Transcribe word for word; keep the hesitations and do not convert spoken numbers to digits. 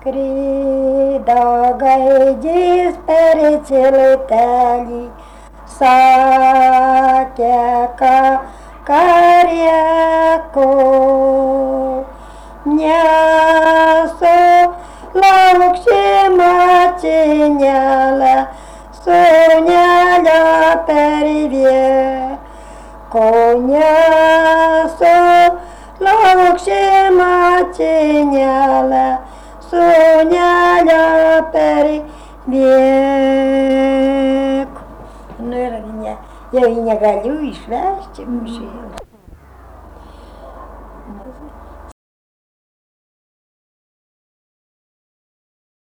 Кридагай диспериці летелі, сатяка каряко, м'ясо лавкші мачиняла, соняля перевє, конясо лавкші мачиняла, соняля перевє. Ну, я, я, я галю і швещу.